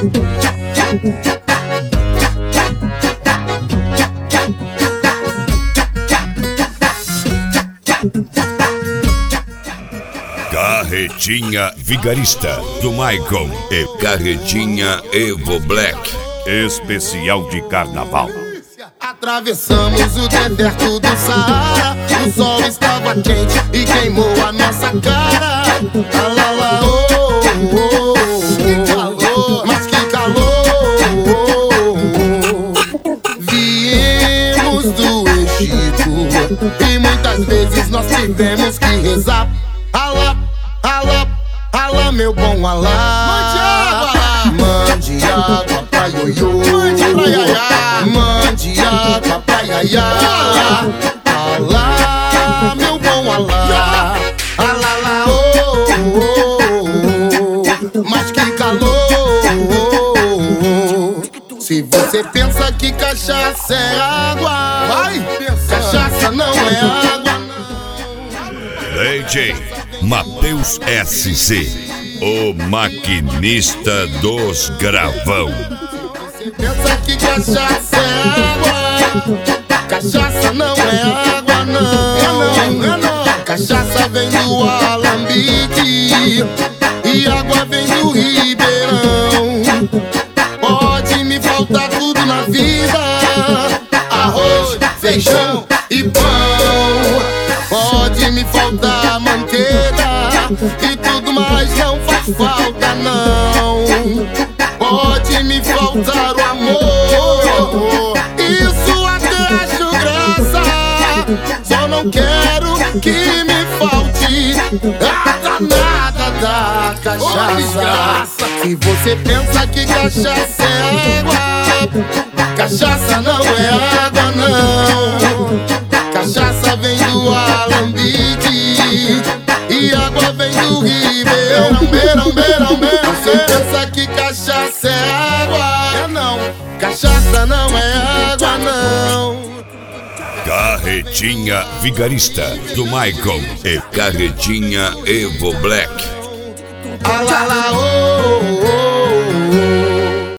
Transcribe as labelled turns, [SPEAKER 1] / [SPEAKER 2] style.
[SPEAKER 1] Carretinha Vigarista do Michael e Carretinha Evo Black, especial de carnaval.
[SPEAKER 2] Atravessamos o deserto do Saara, o sol estava quente e queimou a nossa cara. Alala, oh, oh, oh, que calor, mas que calor. Viemos do Egito e muitas vezes nós tivemos que rezar. Alá, alá, alá, meu bom alá. Mande água pra ioiô, mande água pra iaiá. Alá, meu bom alá. Alá, lá, oh, oh, oh, mas que calor. Se você pensa que cachaça é água, vai pensar. Cachaça não é água, não.
[SPEAKER 1] DJ Matheus SC, o maquinista dos gravão.
[SPEAKER 2] Você pensa que cachaça é água, cachaça não é água, não. É não. Cachaça vem do Alambique e água vem do Ribeirão. Pode me faltar tudo na vida, arroz, feijão e pão. Pode me faltar manteiga e tudo mais não faz falta, não. Pode me faltar o amor, isso até acho graça. Só não quero que me falte a danada da cachaça. Se você pensa que cachaça é água, cachaça não é água, não. Cachaça vem do Alambique e água vem do Ribeirão. Você pensa que cachaça é água, é não. Cachaça não é água, não.
[SPEAKER 1] Carretinha Vigarista do Michael e Carretinha Evo Black.
[SPEAKER 2] Alala, oh,